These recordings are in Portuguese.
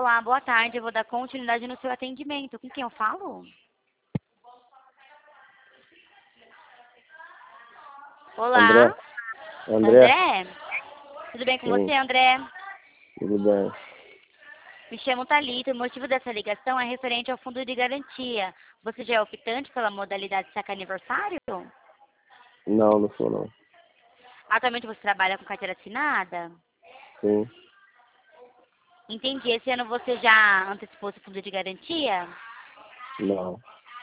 Olá, boa tarde. Eu vou dar continuidade no seu atendimento. Com quem eu falo? André, Olá, André, André? Tudo bem com você, sim, André? tudo bem. Me chamo Thalita. O motivo dessa ligação é referente ao fundo de garantia. Você já é optante pela modalidade saque aniversário? Não, não sou não. Atualmente você trabalha com carteira assinada? Sim, Entendi. Esse ano você já antecipou esse fundo de garantia? não.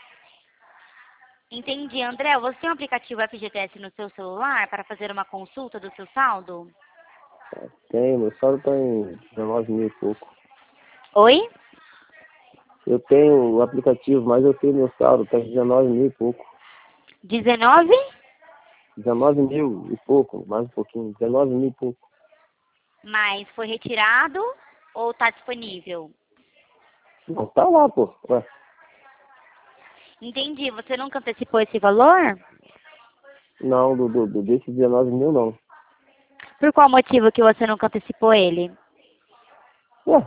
Entendi. André, você tem um aplicativo FGTS no seu celular para fazer uma consulta do seu saldo? Tenho, meu saldo tá em 19 mil e pouco. Oi? Eu tenho o aplicativo, mas eu tenho meu saldo, tá em 19 mil e pouco. 19? 19 mil e pouco, mais um pouquinho. 19 mil e pouco. Mas foi retirado ou está disponível? Não, tá lá, pô. Ué, Entendi. Você nunca antecipou esse valor? não, desse 19 mil não. Por qual motivo que você nunca antecipou ele? Ué,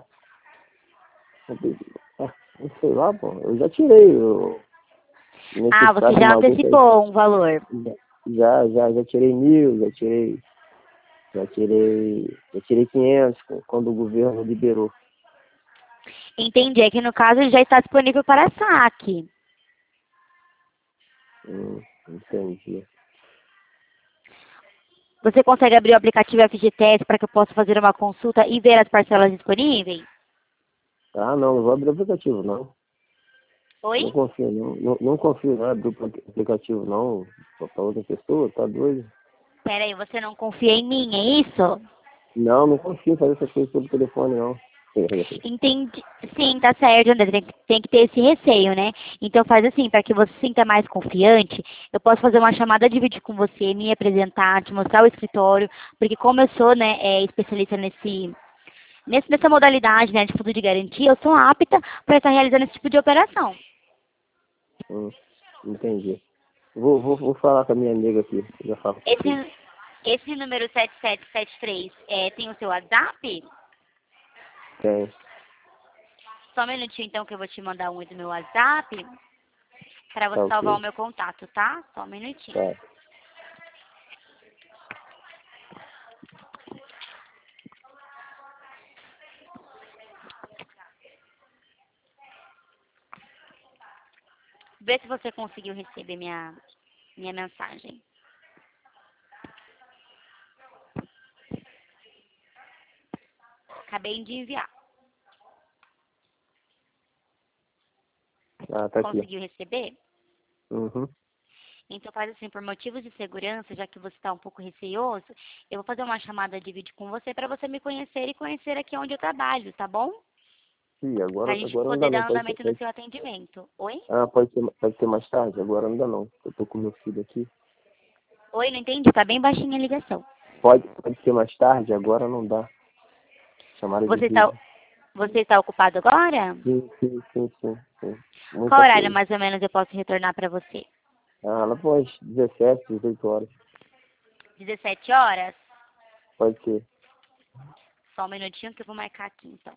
não sei lá, pô. Eu já tirei nesse Ah, você saque já maluco aí. antecipou um valor. Já tirei 1.000, já tirei 500 quando o governo liberou. Entendi. É que no caso ele já está disponível para saque. Entendi. Você consegue abrir o aplicativo FGTS para que eu possa fazer uma consulta e ver as parcelas disponíveis? Ah, não vou abrir o aplicativo, não. Oi? Não confio, não. Não confio, não. Abrir o aplicativo, não. Pra outra pessoa, tá doido? Pera aí, você não confia em mim, é isso? Não confio em fazer essas coisas pelo telefone, não. Entendi. Sim, tá certo, André. Tem que ter esse receio, né? Então faz assim, para que você se sinta mais confiante, eu posso fazer uma chamada de vídeo com você, me apresentar, te mostrar o escritório, porque como eu sou, né, especialista nessa modalidade, né, de fundo de garantia, eu sou apta para estar realizando esse tipo de operação. Hum, Entendi. Vou falar com a minha amiga aqui. Já falo contigo. Esse, esse número 7773 tem o seu WhatsApp? Tem. Só um minutinho então que eu vou te mandar um do meu WhatsApp para Tá você salvar o ok. meu contato, tá? Só um minutinho. Tá. Vê se você conseguiu receber minha mensagem. Acabei de enviar. Ah, tá aqui. Conseguiu receber? Uhum. Então faz assim, por motivos de segurança, já que você está um pouco receoso, eu vou fazer uma chamada de vídeo com você para você me conhecer e conhecer aqui onde eu trabalho, tá bom? Ih, Para agora, a gente agora não dá poder não. dar andamento no seu atendimento. Oi? Pode ser mais tarde? Agora não dá não. Eu tô com meu filho aqui. Oi, não entendi, tá bem baixinha a ligação. Pode ser mais tarde? Agora não dá. Chamada de Você está, vídeo. você está ocupado agora? Sim. Qual Muita horário coisa. mais ou menos eu posso retornar para você? Ah, ela pode 17, 18 horas. 17 horas? Pode ser. Só um minutinho que eu vou marcar aqui então.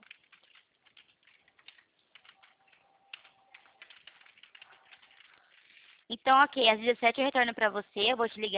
Então, ok, às 17 eu retorno para você, eu vou te ligar.